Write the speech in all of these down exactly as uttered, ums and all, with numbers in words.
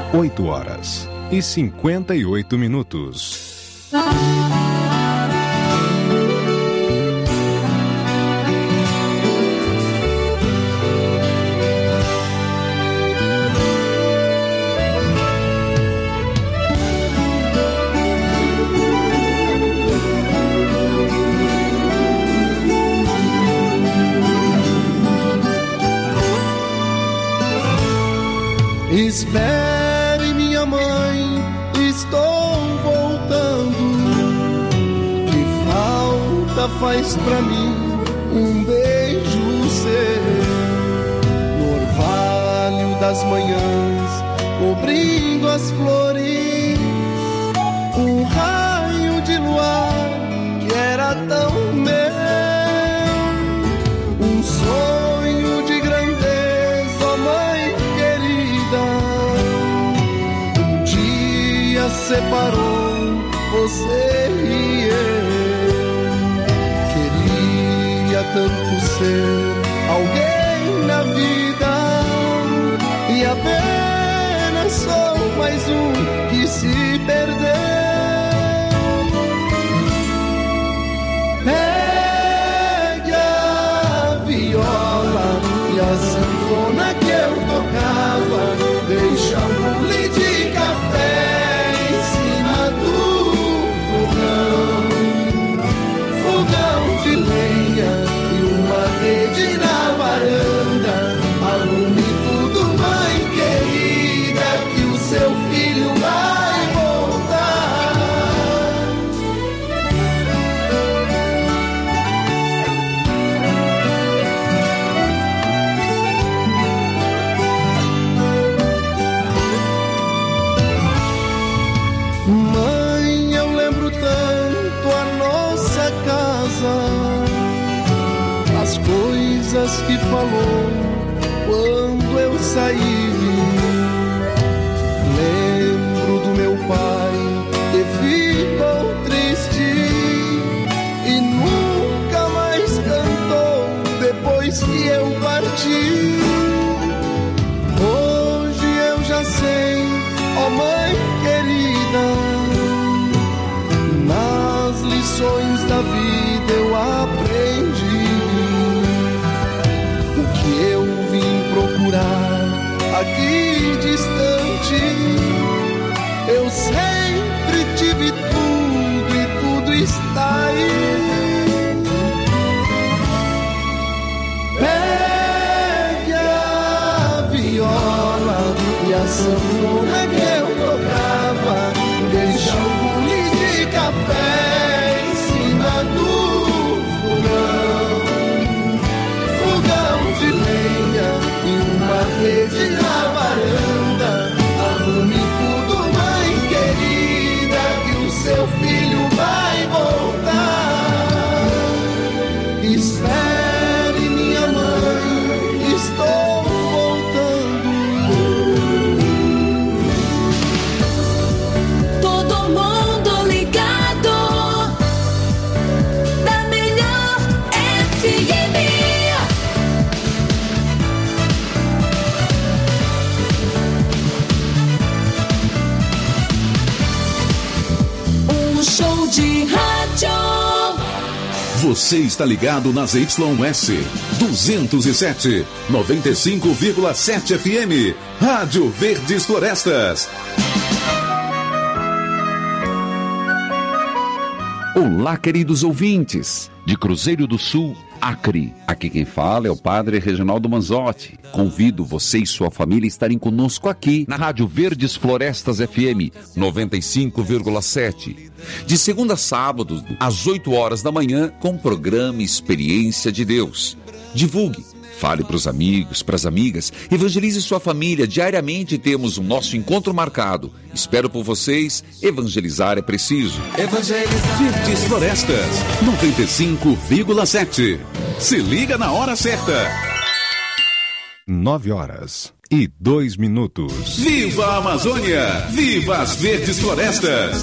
oito horas e cinquenta e oito minutos. Espere, minha mãe, estou voltando. Que falta faz pra mim um beijo seu. No orvalho das manhãs, cobrindo as flores, um raio de luar que era tão meu. Um sonho de grandeza, ó mãe querida. Um dia separou você e eu. Queria tanto ser alguém na vida, e apenas sou mais um que se perdeu. Pegue a viola e a sanfona que eu tocava, deixa um bule de café em cima do fogão, fogão de lenha e uma rede na varanda. Arrume tudo, mãe querida, que o seu filho vai voltar. Mãe, eu lembro tanto a nossa casa, as coisas que falou quando eu saí. Lembro do meu pai que ficou triste e nunca mais cantou depois que eu parti. Hoje eu já sei, ó mãe querida, nas lições da vida eu aprendi o que eu vim procurar aqui distante. Eu sempre tive tudo e tudo está aí. Pegue a viola e a sanfona que eu tocava, deixa um bule de café em cima do fogão, fogão de lenha e uma rede na varanda. Arrume tudo, mãe querida, que o seu filho vai voltar. Espere, minha mãe, estou voltando. Todo mundo ligado da melhor F M. Um show de rádio. Você está ligado nas Y S duzentos e sete, noventa e cinco vírgula sete F M, Rádio Verdes Florestas. Olá, queridos ouvintes de Cruzeiro do Sul, Acre. Aqui quem fala é o Padre Reginaldo Manzotti. Convido você e sua família a estarem conosco aqui na Rádio Verdes Florestas F M noventa e cinco vírgula sete. De segunda a sábado, às oito horas da manhã, com o programa Experiência de Deus. Divulgue, fale para os amigos, para as amigas, evangelize sua família. Diariamente temos o nosso encontro marcado. Espero por vocês. Evangelizar é preciso. Evangelizar. Verdes Florestas, noventa e cinco vírgula sete. Se liga na hora certa. Nove horas e dois minutos. Viva a Amazônia! Viva as Verdes Florestas!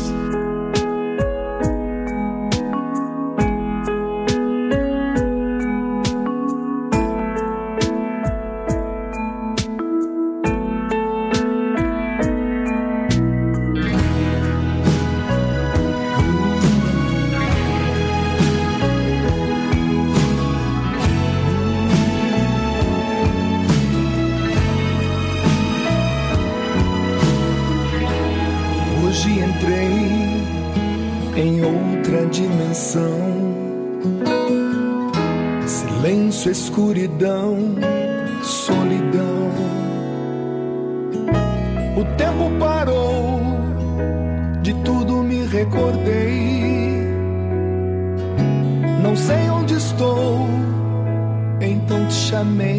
outra dimensão. Silêncio, escuridão, solidão. O tempo parou, de tudo me recordei. Não sei onde estou, então te chamei.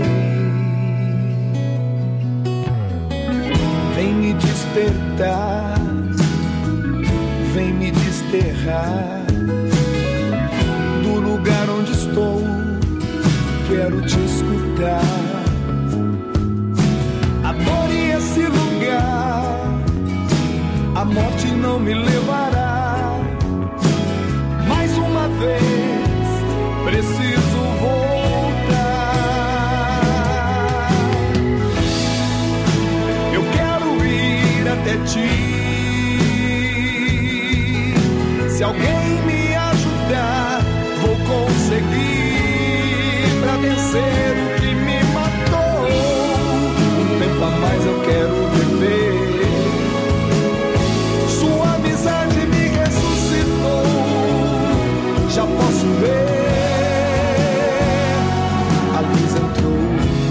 Vem me despertar, vem me desterrar do lugar onde estou. Quero te escutar. Adore esse lugar, a morte não me levará. Mais uma vez, preciso voltar. Eu quero ir até ti. Se alguém me ajudar, vou conseguir pra vencer o que me matou. Um tempo a mais eu quero viver. Sua amizade me ressuscitou. Já posso ver. A luz entrou.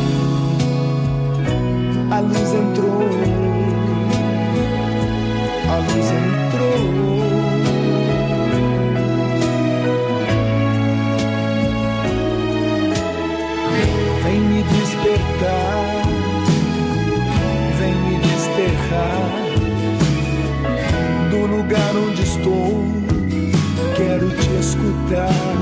A luz entrou. A luz entrou. Vem me despertar, vem me desterrar do lugar onde estou. Quero te escutar.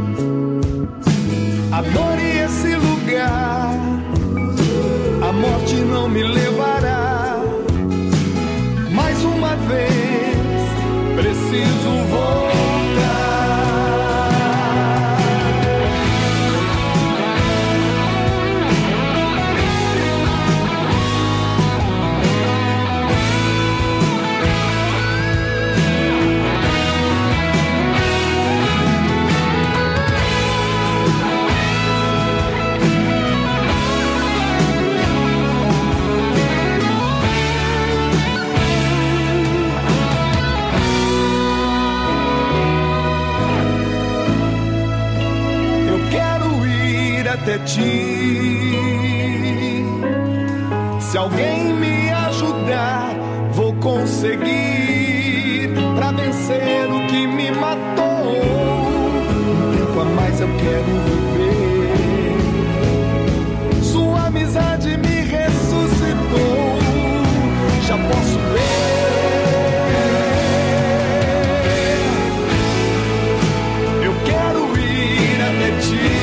Adore esse lugar, a morte não me levará. Mais uma vez, preciso voltar. Até ti. Se alguém me ajudar, vou conseguir pra vencer o que me matou. Um tempo a mais eu quero viver. Sua amizade me ressuscitou. Já posso ver. Eu quero ir até ti.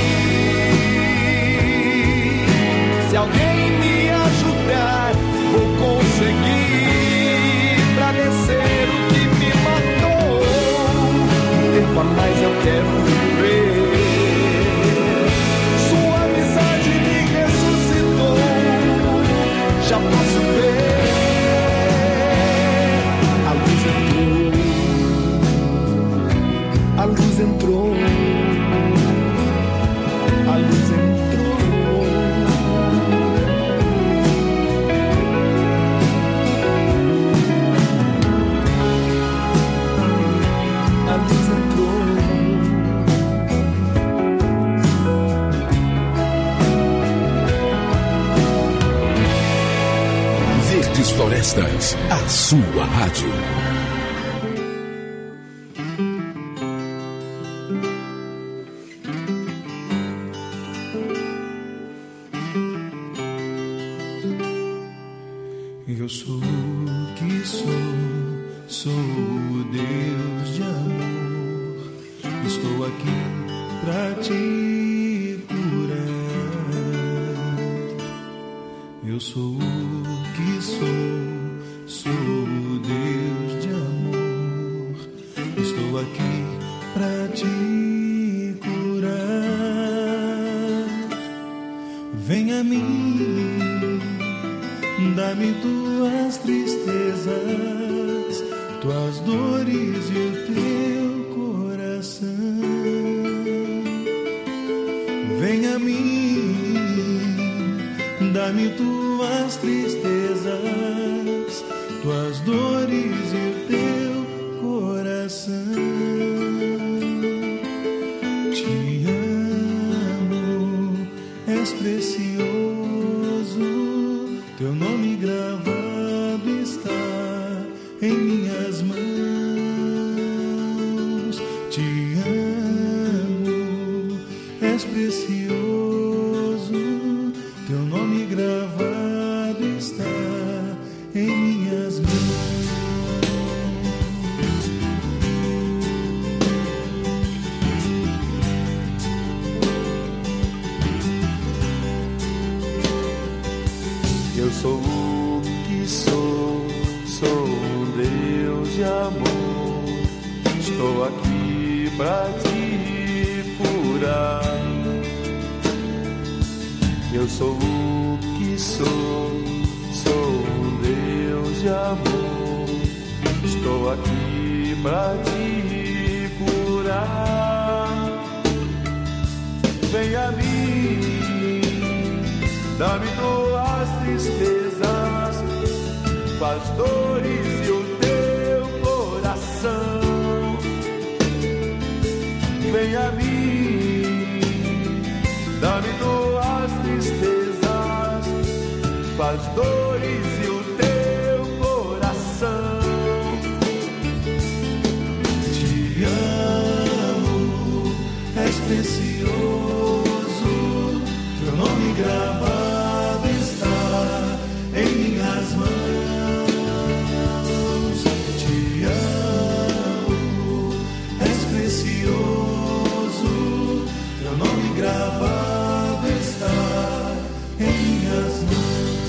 Se alguém me ajudar, vou conseguir pra vencer o que me matou. Um tempo a mais eu quero viver. Sua amizade me ressuscitou. Já posso ver. A luz entrou. A luz entrou. A luz entrou. Verdes Florestas, a sua rádio. Eu sou o que sou, sou o Deus de amor. Estou aqui pra te curar. Eu sou o que sou, sou o Deus de amor. Estou aqui pra te curar. Vem a mim, dá-me tuas tristezas, tuas dores e o teu coração. Vem a mim, dá-me tuas tristezas, tuas dores e o teu coração. és precioso, teu nome gravado está em minhas mãos. Te amo, és precioso, teu nome gravado está em minhas mãos. Eu sou o que sou, sou um Deus de amor. Estou aqui pra te curar. Eu sou o que sou, sou um Deus de amor. Estou aqui pra te curar. Vem a mim, dá-me tuas tristezas, faz dores e o teu coração. Vem a mim, dá-me tuas tristezas, faz dores e o teu coração. Te amo, és precioso, teu nome gravado está em minhas mãos. Te amo, és precioso, teu nome gravado está em minhas mãos.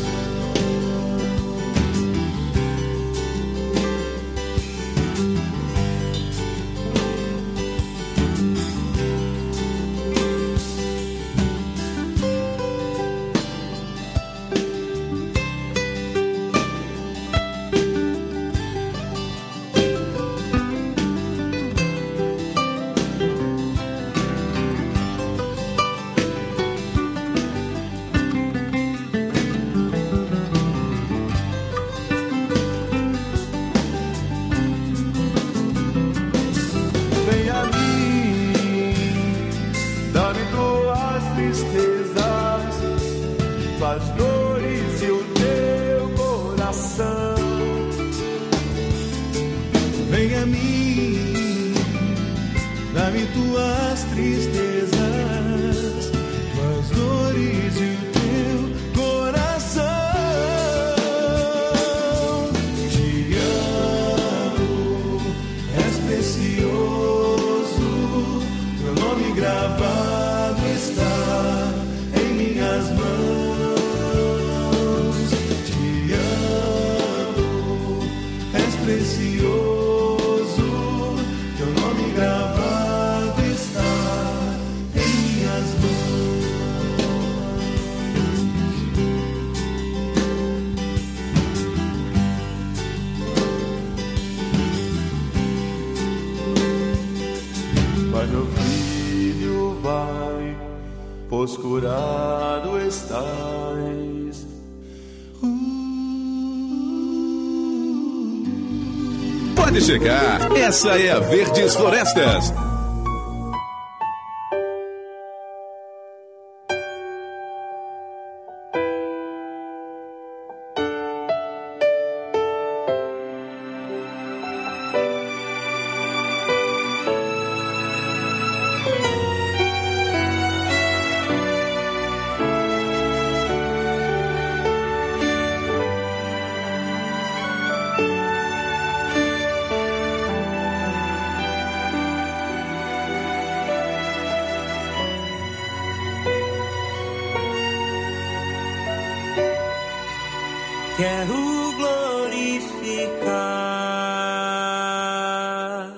Vem a mim, dá-me tuas tristezas, faz dores e o teu coração. Vem a mim, dá-me tuas tristezas, faz dores e o teu coração. Te amo, és precioso, teu nome gravado está em minhas mãos. Te amo, és precioso, teu nome gravado está em minhas mãos. Vai, meu filho, vai, pois curado estás. Pode chegar, essa é a Verdes Florestas. Quero glorificar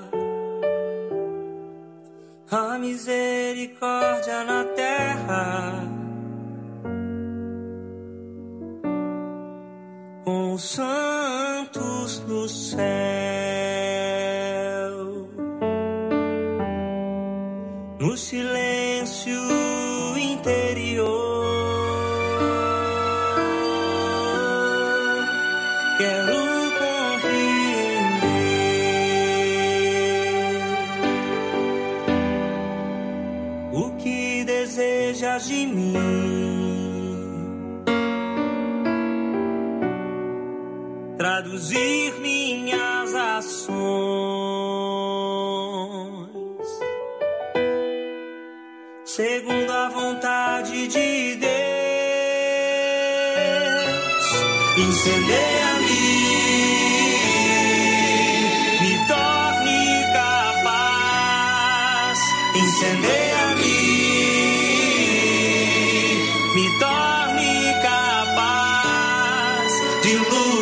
a misericórdia na terra, com os santos no céu, no silêncio interior. Quero compreender o que desejas de mim. traduzir minhas ações segundo a vontade de Deus. Incendeia-me, me torne capaz. Incendeia-me, me torne capaz de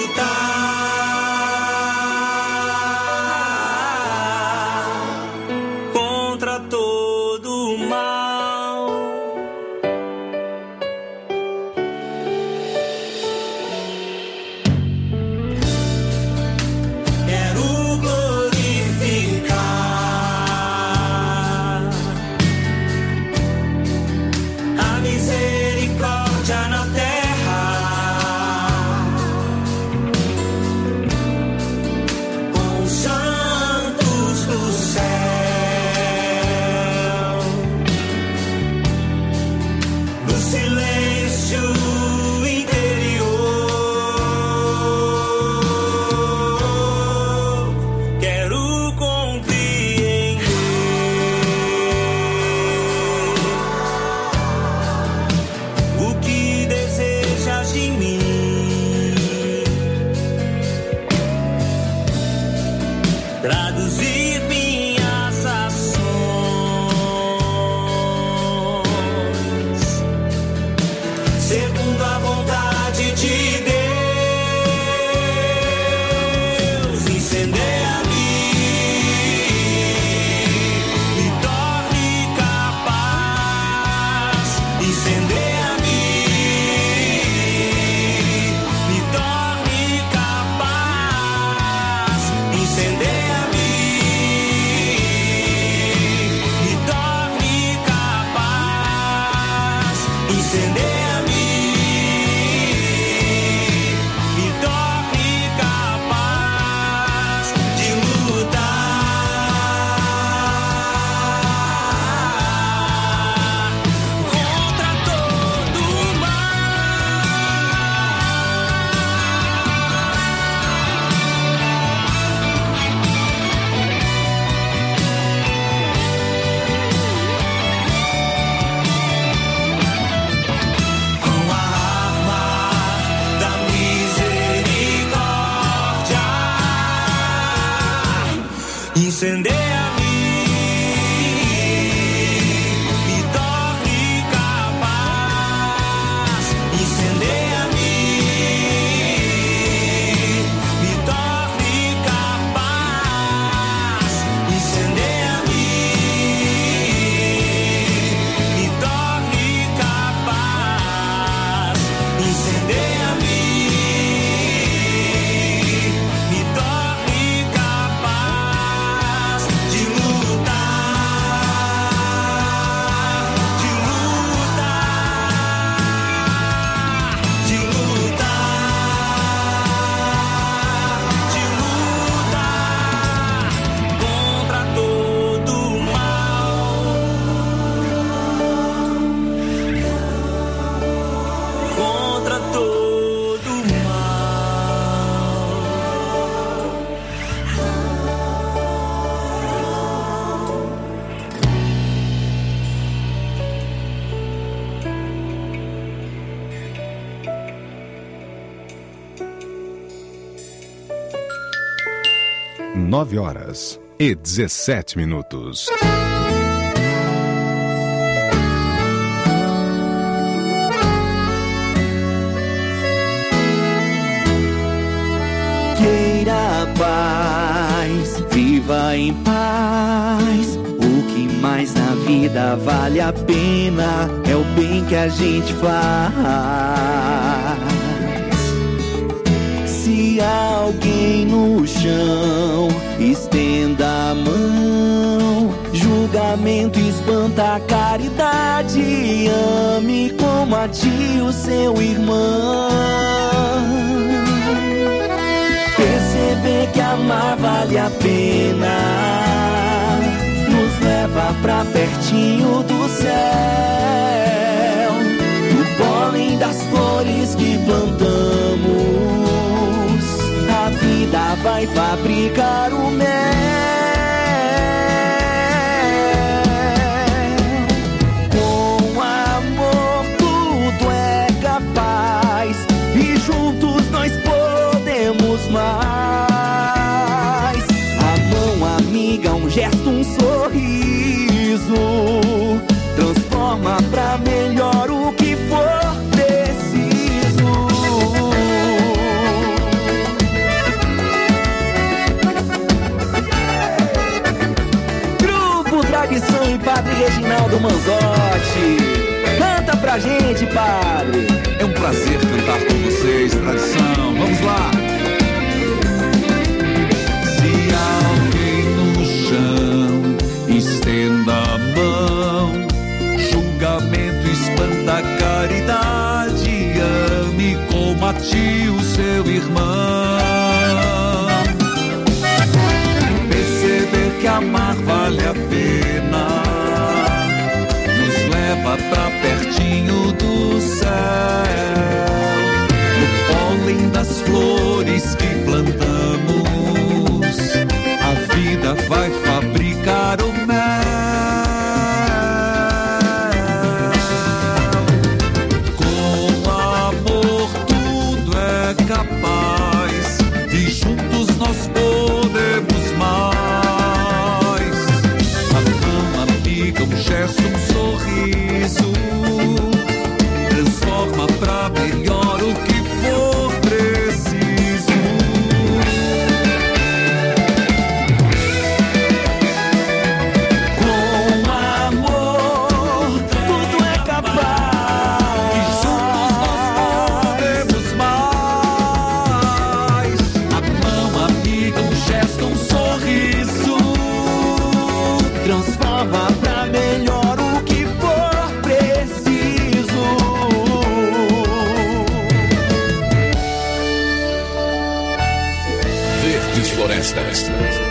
lutar contra todo o mal. Quero glorificar a misericórdia na terra, com os santos do céu, no silêncio interior. Quero compreender o que desejas de mim. Traduzir minhas ações segundo a vontade de Deus. Incendeia-me, me torne capaz. Incendeia-me, me torne capaz. Incendeia-me, me torne capaz. Incendeia-me, me torne capaz de lutar contra todo o com a arma da misericórdia. Incendeia-me, me torne capaz. Incendeia-me, me torne capaz. Incendeia-me, me torne capaz. Incendeia-me, me torne capaz de lutar, de lutar, de lutar, de lutar contra todo o mal, contra todo o Nove horas e dezessete minutos. Queira a paz, viva em paz. O que mais na vida vale a pena é o bem que a gente faz. Se alguém no chão, estenda a mão. Julgamento espanta a caridade. Ame como a ti o seu irmão. Perceber que amar vale a pena nos leva pra pertinho do céu. Do pólen das flores que plantamos, a vai fabricar o mel. Com amor tudo é capaz e juntos nós podemos mais. A mão amiga, um gesto, um sorriso transforma pra melhor o que for preciso. Grupo Tradição e Padre Reginaldo Manzotti. Canta pra gente, padre. É um prazer cantar com vocês, Tradição. Vamos lá. Se alguém no chão estenda a mão, julgamento espanta a caridade, ame como a ti o seu irmão. Perceber que amar vale a pena nos leva pra pertinho do céu. No pólen das flores que plantamos, a vida vai fabricar o mel. Com amor tudo é capaz e juntos nós podemos mais. A mão amiga, um gesto, um sorriso transforma pra melhor o que for preciso. Com amor tudo é capaz e juntos nós podemos mais. A mão amiga, um gesto, um sorriso transforma pra melhor o que for preciso. Verdes Florestas.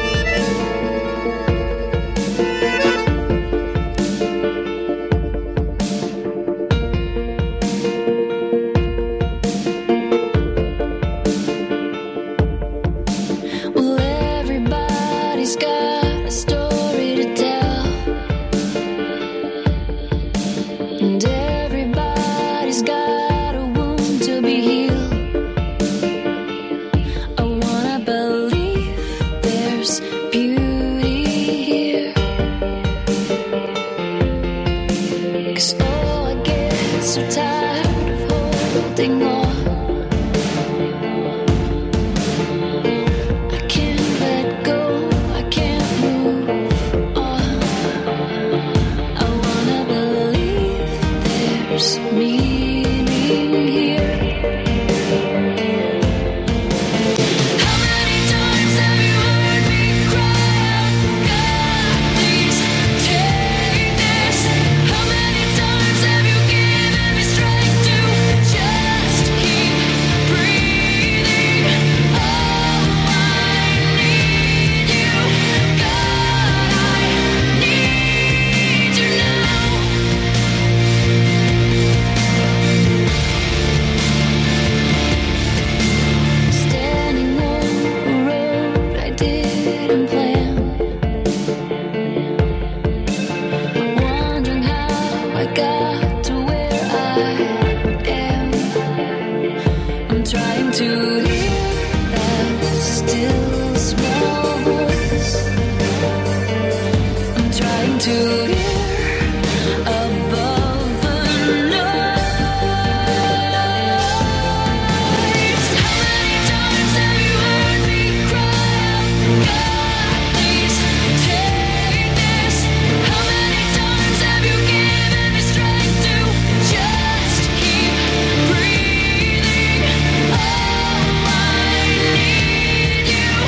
Well, everybody's got a story to tell, and everybody's got a wound to be healed. I wanna believe there's beauty here, 'cause oh, I get so tired of holding on. I can't let go, I can't move on. I wanna believe there's meaning here. How many times have you heard me cry out, God, please take this? How many times have you given me strength to just keep breathing? Oh, I need you, God, I need you now. Standing on a road I didn't plan, wondering how I got to where I am. I'm trying to hear that still small voice. I'm trying to hear above the noise. How many times have you heard me cry out, God, please take this? How many times have you given me strength to just keep breathing? Oh, I need you,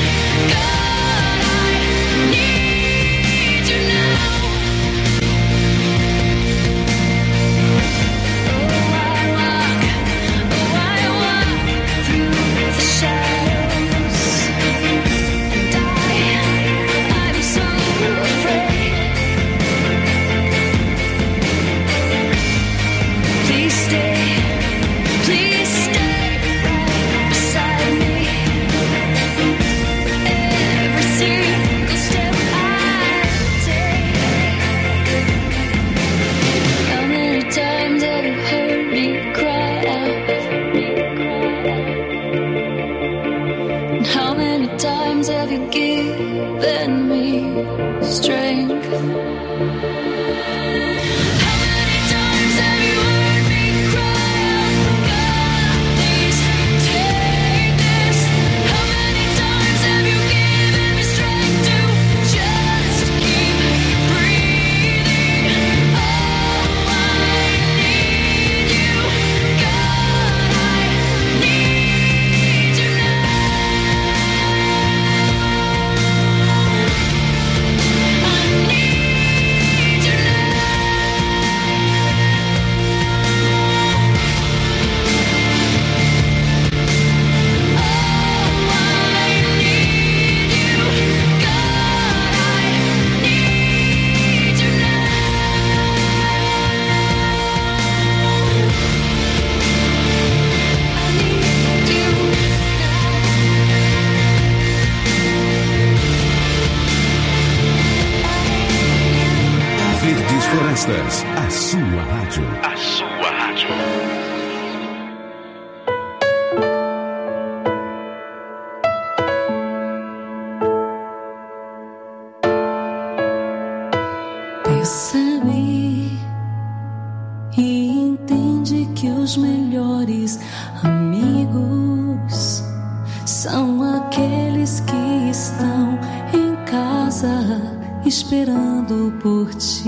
Seus melhores amigos são aqueles que estão em casa esperando por ti.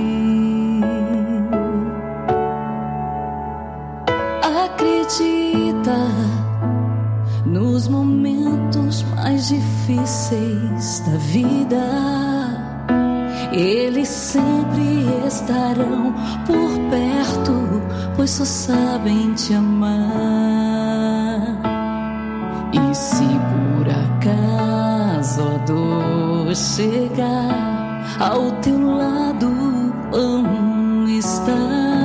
Acredita, nos momentos mais difíceis da vida, eles sempre estarão por perto, pois só sabem te amar. E se por acaso a dor chegar, ao teu lado vão estar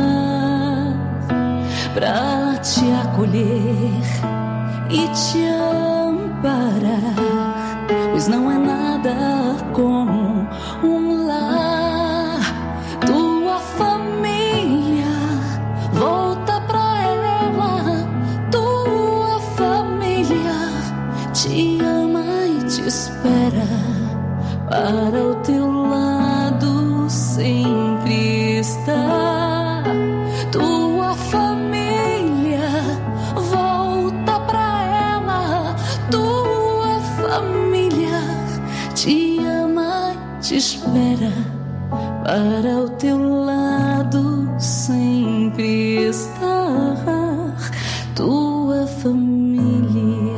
pra te acolher e te amparar, pois não é nada como um lar. Tua família, volta pra ela. Tua família te ama e te espera, para o teu lado sempre está. Tua família, volta pra ela. Tua família te ama, te espera, para o teu lado sempre estar. Tua família.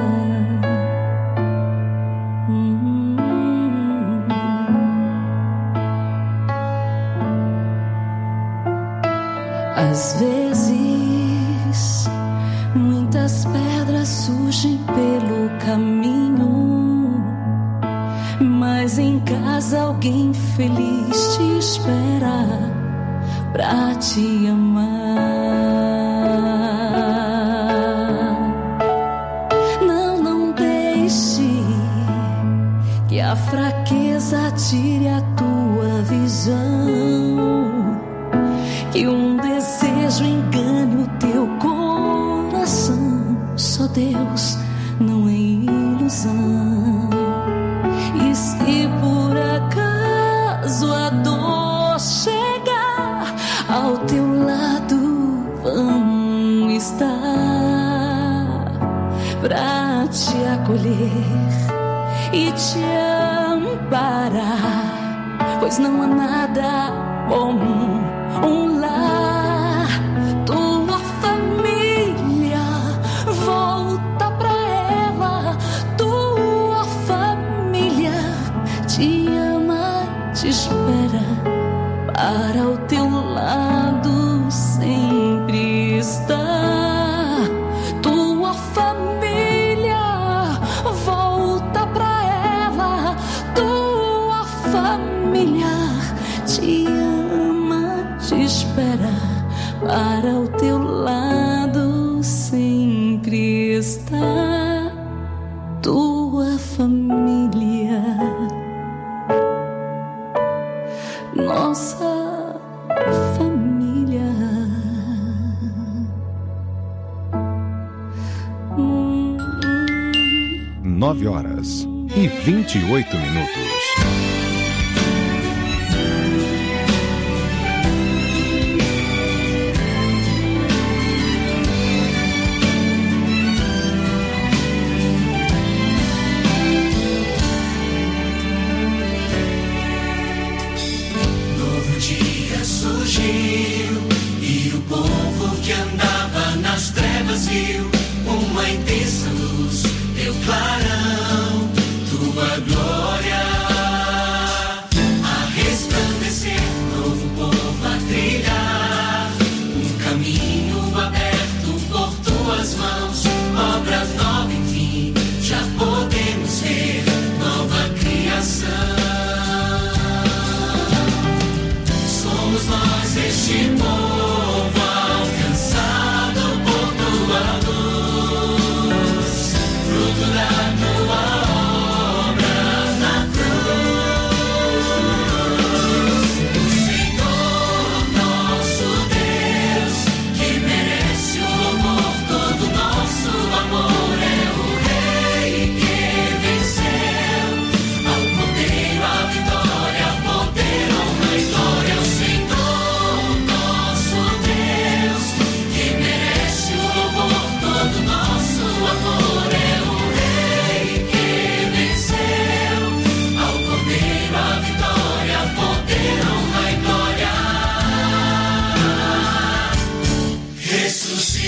Hum. Às vezes, muitas pedras surgem pelo caminho, mas em casa alguém feliz te espera pra te amar. Não, não deixe que a fraqueza tire a tua visão, que um desejo engane o teu coração. Só Deus, não é ilusão. E se por acaso a dor chegar, ao teu lado vão estar pra te acolher e te amparar, pois não há nada como um lar. Tua família, volta pra ela. Tua família te ama, te espera, para o teu lado sempre está. Tua família, volta pra ela. Tua família te ama, te espera, para o teu lado sempre está. Tua família, nossa família. Hum, Nove horas e vinte e oito minutos. Novo dia surgiu e o povo que andava nas trevas viu uma intensa luz, teu clarão, tua glória a resplandecer. Novo povo a trilhar, um caminho aberto por tuas mãos. Obra nova, enfim, já podemos ver nova criação. Somos nós este povo alcançado por tua luz.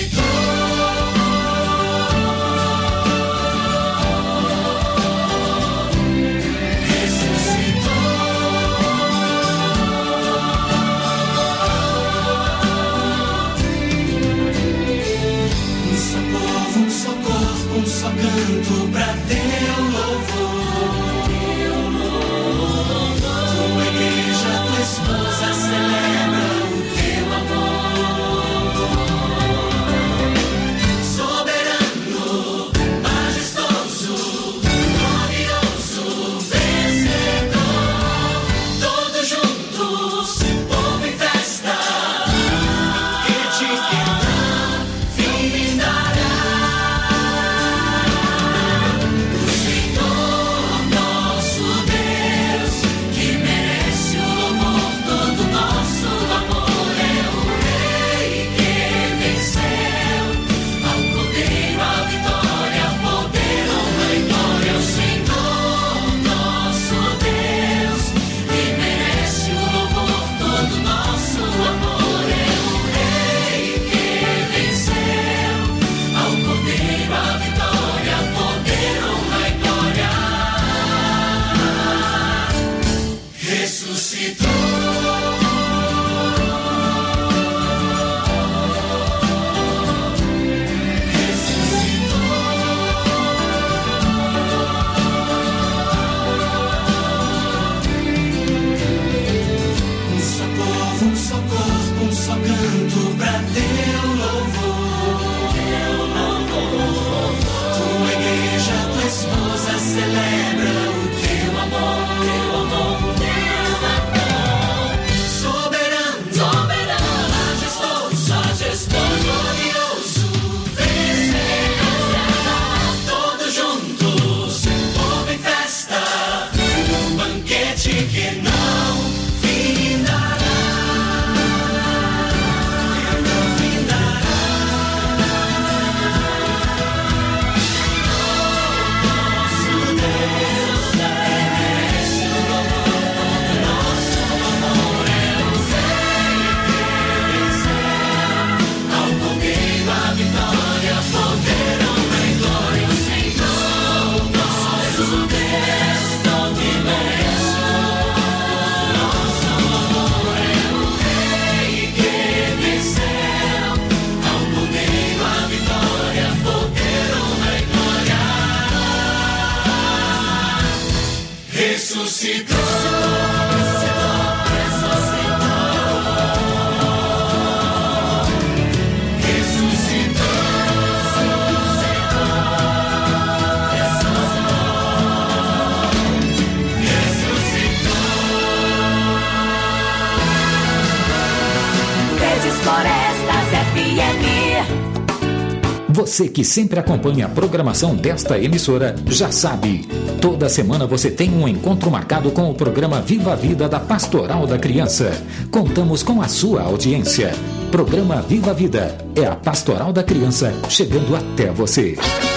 Você que sempre acompanha a programação desta emissora já sabe, toda semana você tem um encontro marcado com o programa Viva a Vida da Pastoral da Criança. Contamos com a sua audiência. Programa Viva a Vida é a Pastoral da Criança chegando até você.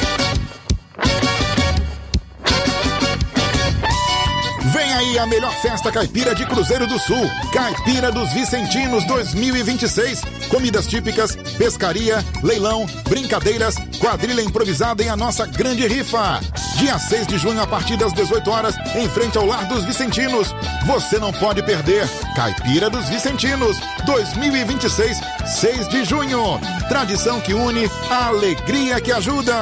A melhor festa caipira de Cruzeiro do Sul, Caipira dos Vicentinos dois mil e vinte e seis. Comidas típicas, pescaria, leilão, brincadeiras, quadrilha improvisada e a nossa grande rifa. Dia seis de junho, a partir das dezoito horas, em frente ao Lar dos Vicentinos. Você não pode perder. Caipira dos Vicentinos dois mil e vinte e seis, seis de junho. Tradição que une, a alegria que ajuda.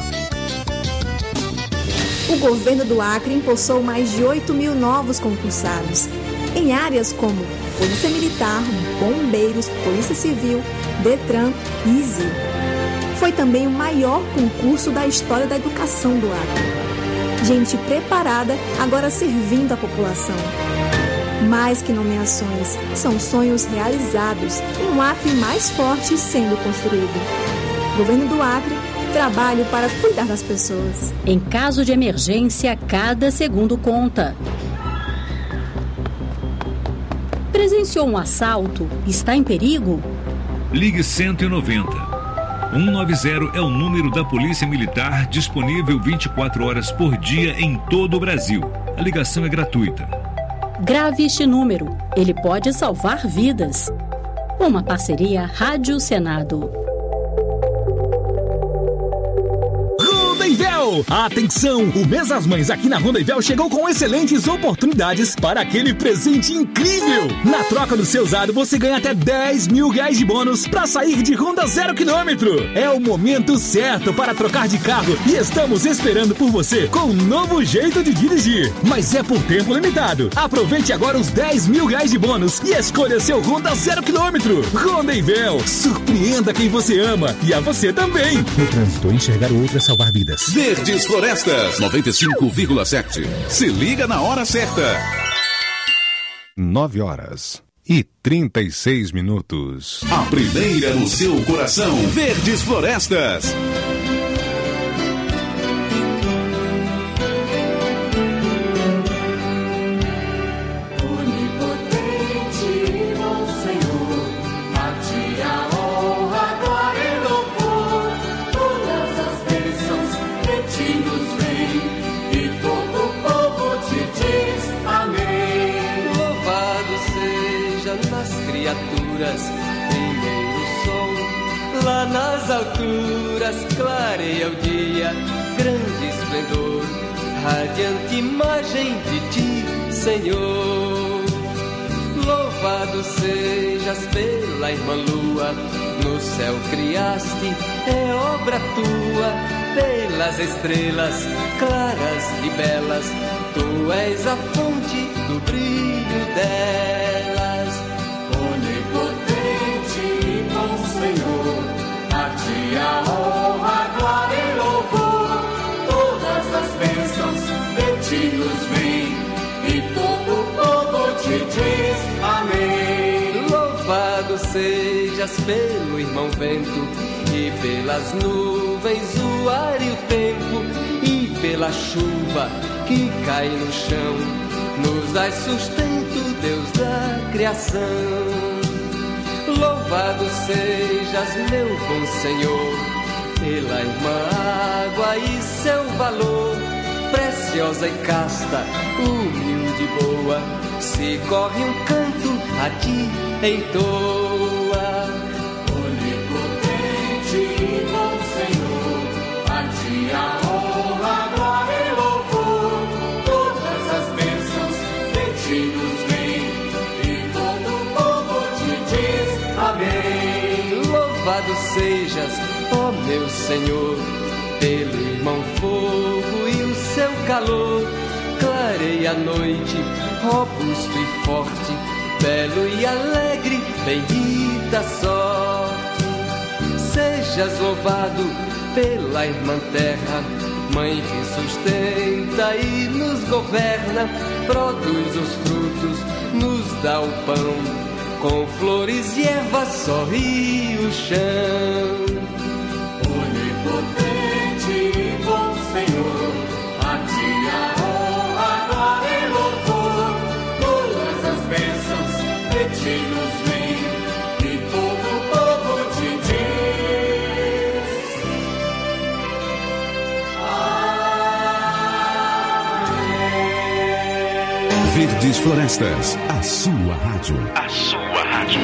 O governo do Acre impulsou mais de oito mil novos concursados, em áreas como Polícia Militar, Bombeiros, Polícia Civil, Detran e I S I. Foi também o maior concurso da história da educação do Acre. Gente preparada, agora servindo a população. Mais que nomeações, são sonhos realizados e um Acre mais forte sendo construído. Governo do Acre, trabalho para cuidar das pessoas. Em caso de emergência, cada segundo conta. Presenciou um assalto? Está em perigo? Ligue cento e noventa. cento e noventa é o número da Polícia Militar, disponível vinte e quatro horas por dia em todo o Brasil. A ligação é gratuita. Grave este número. Ele pode salvar vidas. Uma parceria Rádio Senado. chegou! Atenção! O mês das mães aqui na Rondaivel chegou com excelentes oportunidades para aquele presente incrível! Na troca do seu usado, você ganha até dez mil reais de bônus para sair de Honda zero quilômetro. É o momento certo para trocar de carro e estamos esperando por você com um novo jeito de dirigir. Mas é por tempo limitado. Aproveite agora os dez mil reais de bônus e escolha seu Honda zero quilômetro. Rondaivel, surpreenda quem você ama e a você também. No trânsito, enxergar o outro é salvar vidas. Verdes Florestas noventa e cinco vírgula sete. Se liga na hora certa. nove horas e trinta e seis minutos. A primeira no seu coração. Verdes Florestas. Primeiro sol, lá nas alturas, clareia o dia, grande esplendor, radiante imagem de ti, Senhor. Louvado sejas pela irmã lua, no céu criaste, é obra tua, pelas estrelas claras e belas, tu és a fonte do brilho delas. Onipotente, bom Senhor, a ti a honra, glória e louvor, todas as bênçãos de ti nos vêm, e todo o povo te diz amém. Louvado sejas pelo irmão vento, e pelas nuvens o ar e o tempo, e pela chuva que cai no chão, nos dás sustento, Deus da criação. Louvado sejas, meu bom Senhor, pela irmã água e seu valor, preciosa e casta, humilde e boa, se corre um canto a ti em toa. Onipotente, bom Senhor, a ti a honra, glória e louvor, todas as bênçãos de ti nos vêm, e todo o povo te diz amém. Louvado sejas, ó meu Senhor, pelo irmão fogo e o seu calor, clareia a noite, robusto e forte, belo e alegre, bendita sorte. Sejas louvado pela irmã terra, mãe que sustenta e nos governa, produz os frutos, nos dá o pão, com flores e ervas sorri o chão. Onipotente, bom Senhor, a ti a honra, glória e louvor, todas as bênçãos de ti nos vêm, e todo o povo te diz amém. Verdes Florestas, a sua rádio. A sua rádio.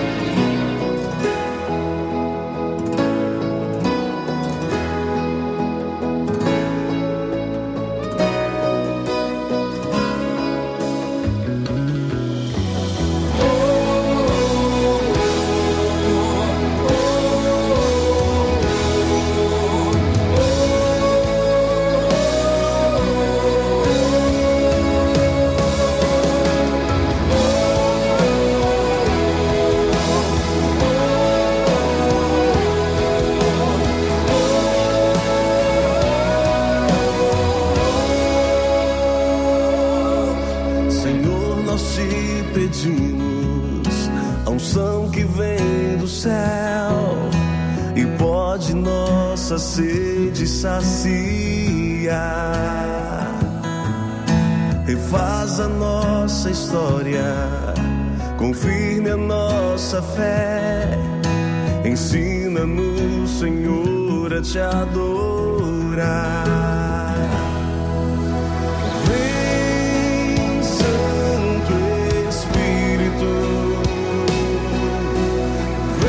Sede sacia, refaz a nossa história, confirme a nossa fé, ensina-nos, Senhor, a te adorar. Vem, Santo Espírito,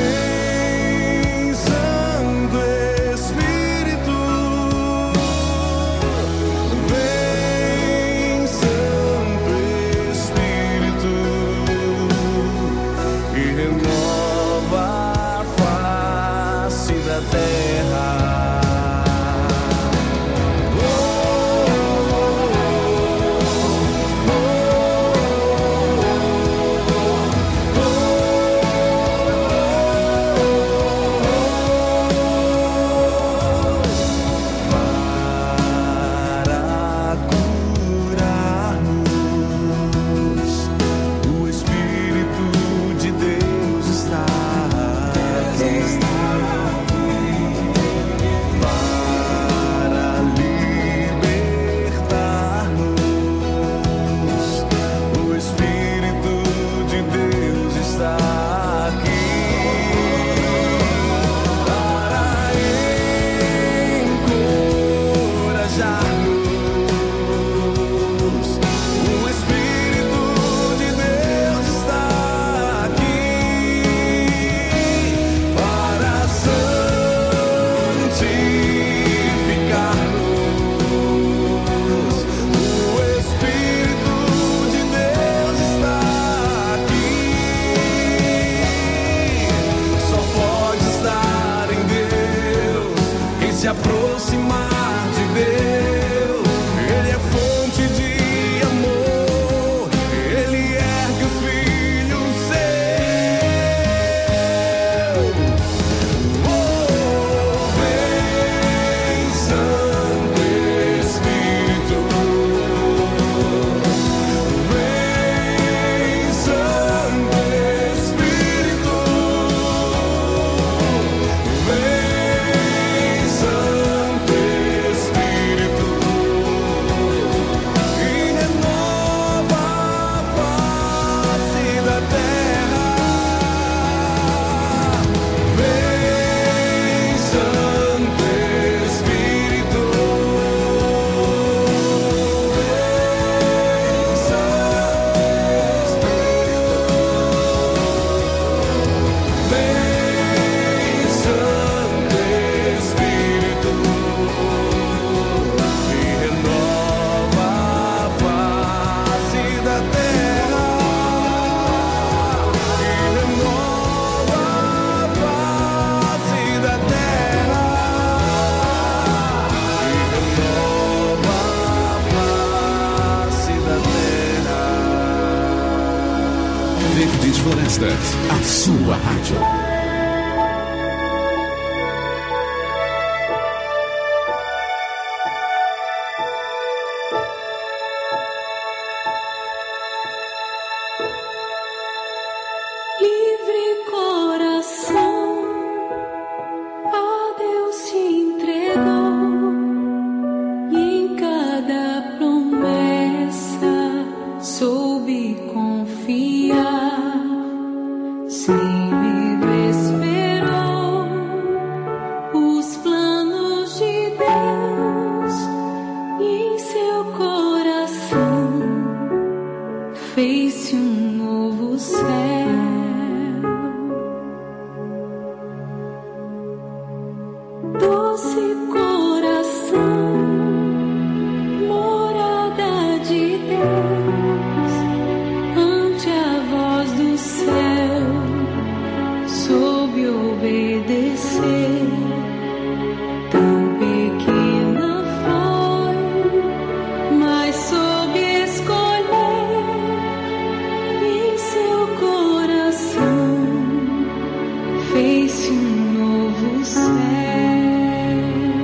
vem, Santo Espírito. se aproximar de Deus. Ele é fonte de amor, Ele ergue os filhos seus. Oh, vem, Santo Espírito, vem, Santo Espírito, vem, Santo Espírito, e renova a face da terra. Vem, Santo Espírito, vem, Santo Espírito, vem, Santo Espírito, e renova a face da terra, e renova a face da terra, e renova a face da terra. Verdes Florestas, a sua rádio. Livre coração, a Deus se entregou, e em cada promessa soube confiar. Sem medo esperou os planos de Deus, e em seu coração fez-se um novo céu. Doce coração, morada de Deus, ante a voz do céu, soube obedecer. Tão pequena foi, mas soube escolher, e em seu coração fez-se um novo céu.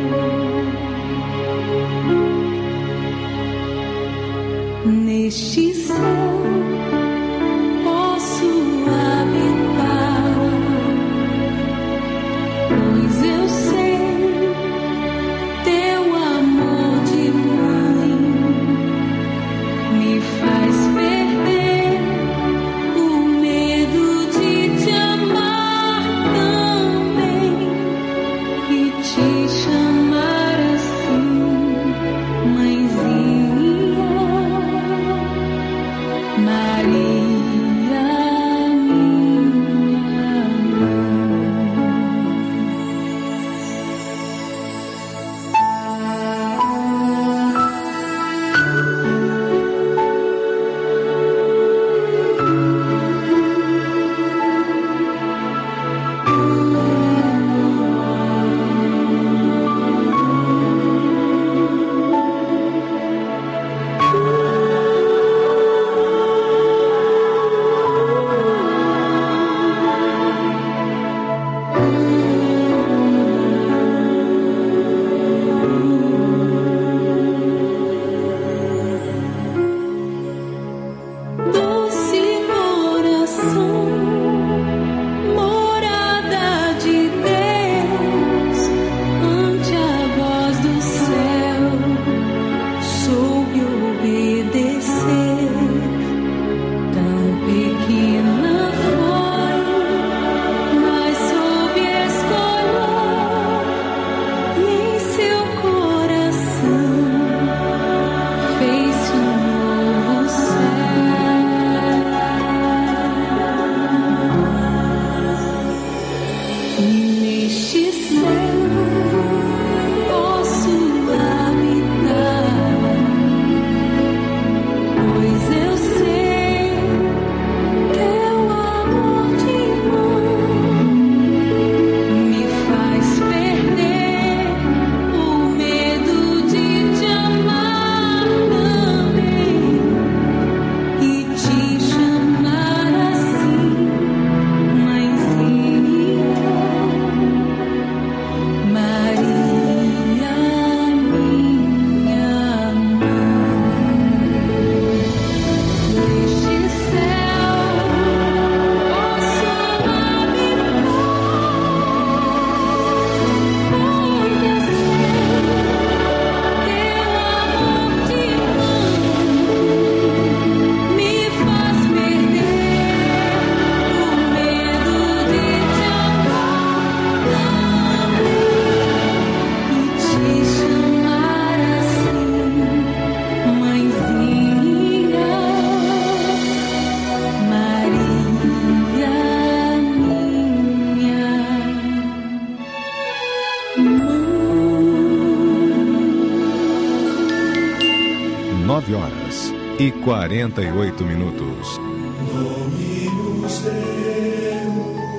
nove horas e quarenta e oito minutos. Dominus Deus,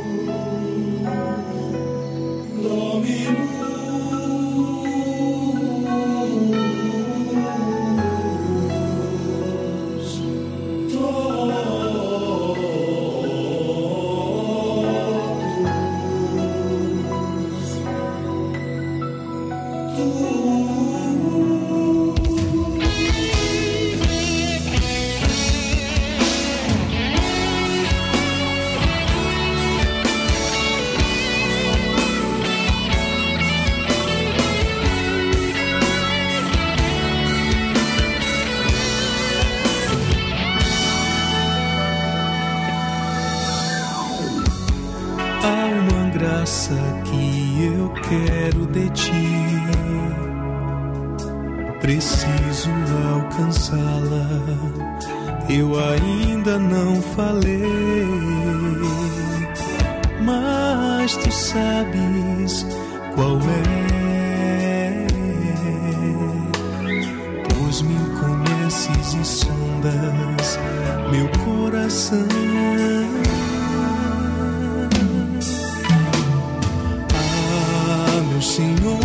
Dominus que eu quero de ti, preciso alcançá-la. Eu ainda não falei, mas tu sabes qual é, pois me conheces e sondas meu coração. Senhor,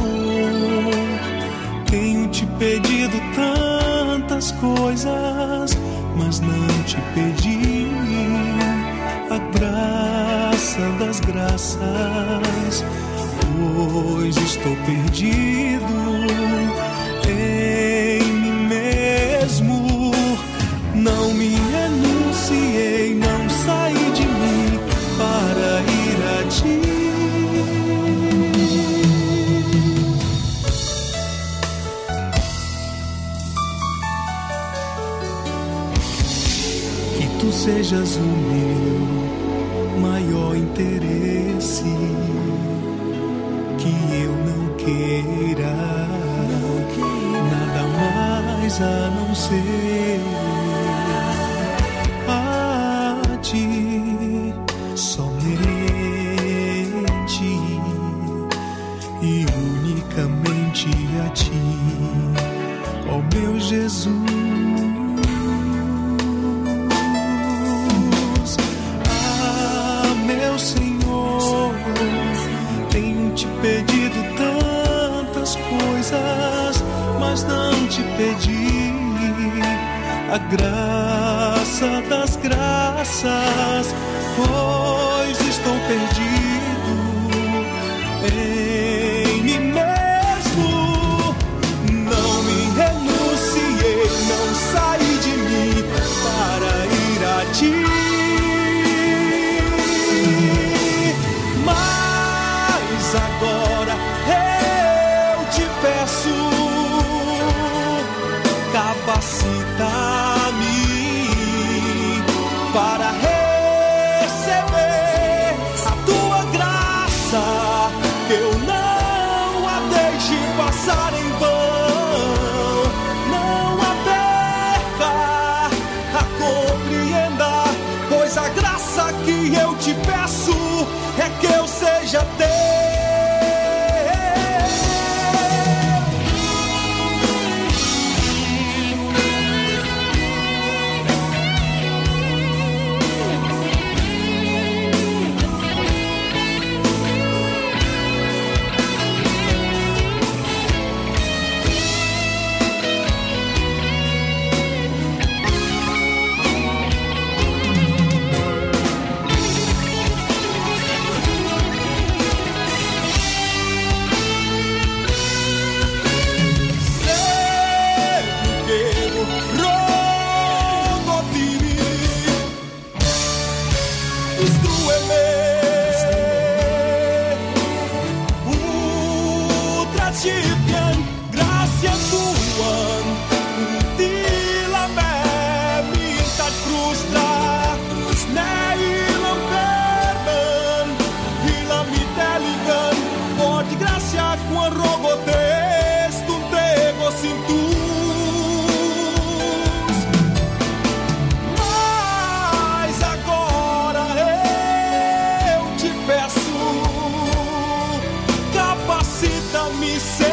tenho te pedido tantas coisas, mas não te pedi a graça das graças, pois estou perdido em mim mesmo. Não me renunciei, não saí de mim para ir a ti. Sejas o meu maior interesse, que eu não queira nada mais a não ser a ti somente e unicamente a ti, ó meu Jesus. Pedido tantas coisas, mas não te pedi a graça das graças, pois estou perdido em mim mesmo. Não me renunciei, não saí de mim para ir a ti. Agora eu te peço, capacita-me para receber a tua graça, que eu não a deixe passar em vão, não a perca, a compreenda, pois a graça que eu te peço é que eu seja teu. Me